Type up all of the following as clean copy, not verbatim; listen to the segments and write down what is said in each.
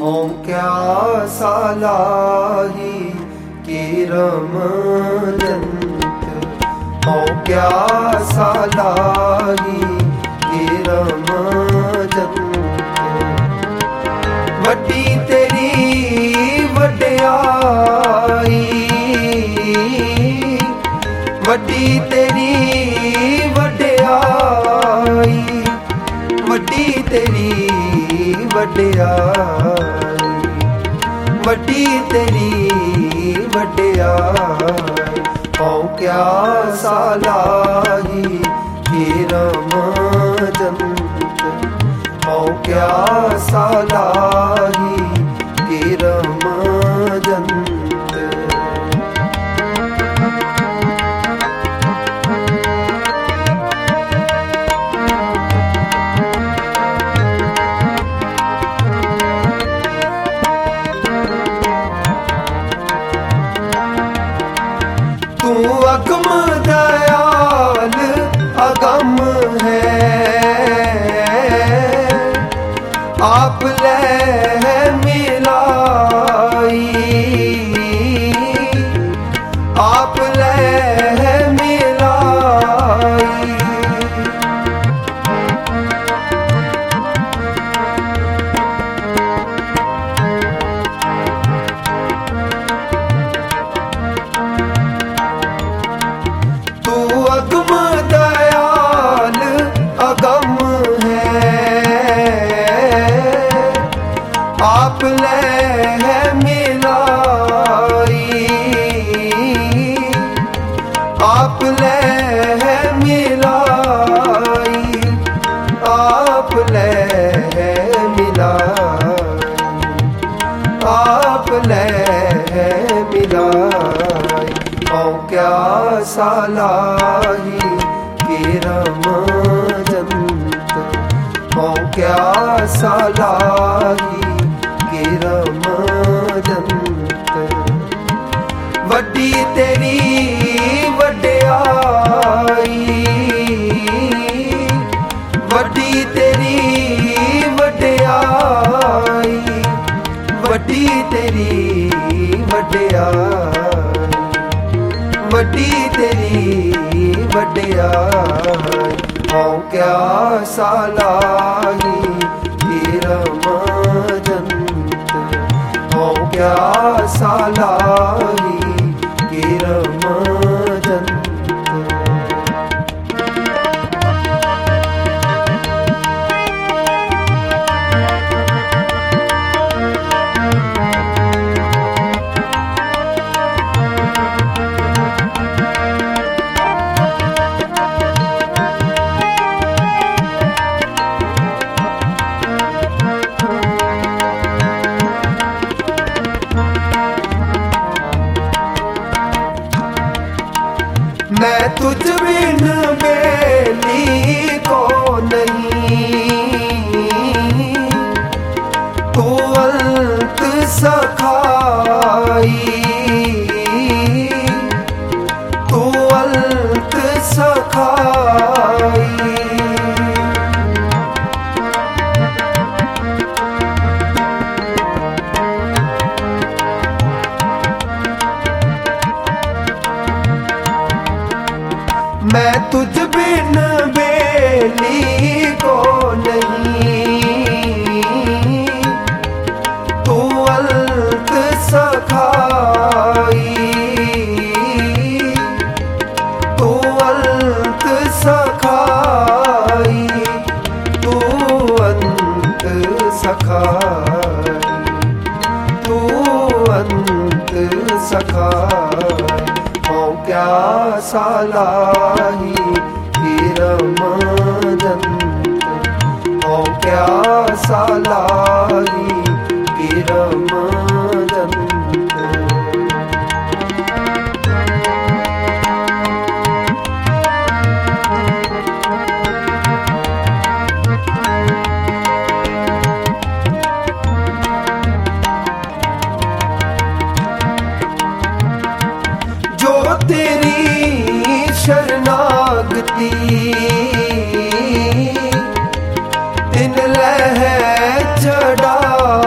हों क्या सालाही किरमजंत, हों क्या सालाही किरमजंत। वड्डी तेरी वड्याई, वड्डी तेरी वड्याई, वड्डी तेरी वड्याई, वड्डी तेरी वड्याई। हों क्या सालाही किरमजंत, हों क्या सालाही किरमजंत। तू अगम दयाल अगम है, आप ले मिलाई, आप ले मिलाई। तू अगम दयाल अगम है, आप ले मिलाई, आप ले मिलाई, आप ले मिलाई, आप ले मिलाई। हों क्या सालाही किरमजंत, हों क्या सालाही किरमजंत। वड्डी तेरी वड्याई, वड्डी तेरी वड्याई, वड्डी तेरी वड्याई, वड्डी तेरी वड्याई। हों क्या सालाही किरमजंत, हों क्या सालाही किरमजंत। मैं तुझ बिन बेली को नहीं, तू अंत सखाई, तू अंत सखाई। मैं तुझ बिन बेली को नहीं, तू अंत सखाई, तू अंत सखाई, तू अंत सखाई, तू अंत सखाई। हों क्या सालाही किरमजंत, हों क्या सालाही किरमजंत। जो तेरी शरणागति तिन लह चढ़ा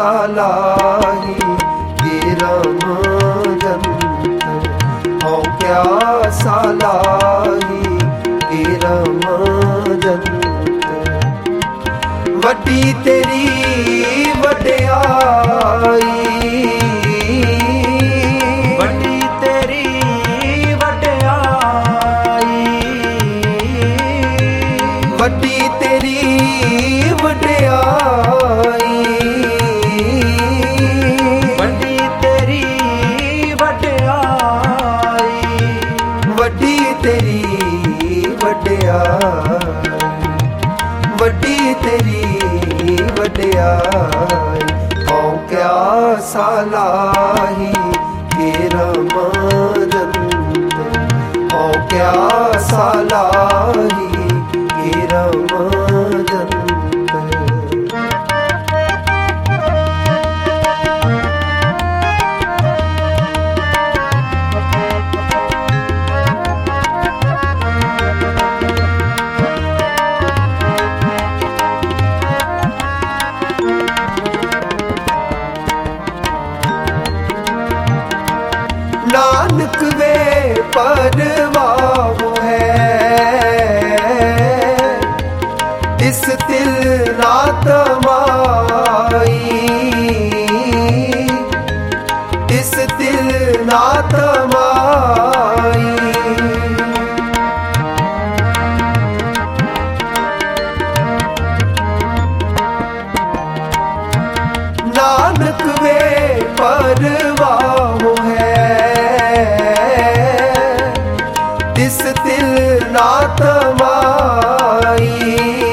सालाही गिरम जंत हो क्या सालाही गिरम जंत वड्डी तेरी वड्याई वड्डी तेरी वड्याई वड्डी तेरी वड्याई वड्डी तेरी वड्याई वड्डी तेरी वड्याई हो क्या सालाही गिरम जंत हो क्या सालाही गिरम जंत नानक वे परवाह है इस दिल ना तमाई इस दिल ना तमाई नानक वे परवाह है इस दिल ना तमाई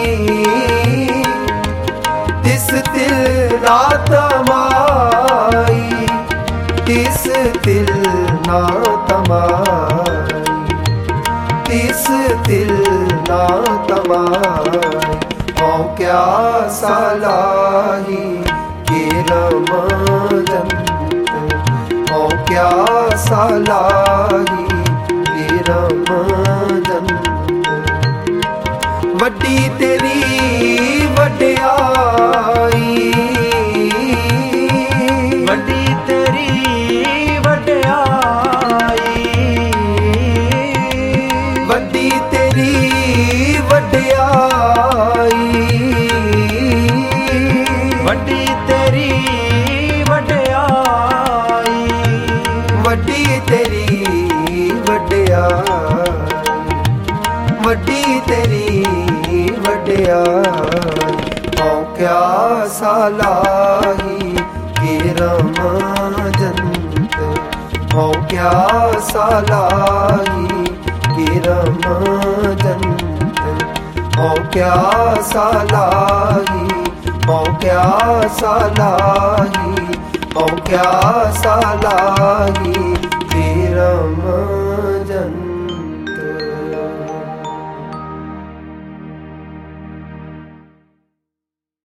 इस दिल ना तमाई इस दिल ना तमाई इस दिल ना तमाई हो क्या सालाही गिरम जंत हो क्या सालाही गिरम जंत वड्डी तेरी वड्याई वड्डी तेरी वड्याई वड्डी तेरी वड्याई वड्डी तेरी वड्याई वड्डी तेरी वड्याई वड्डी तेरी वड्याई हो क्या सालाही गिरम जंत हो क्या सालाही गिरम जंत हो क्या सालाही हो क्या सालाही हो क्या सालाही गिरम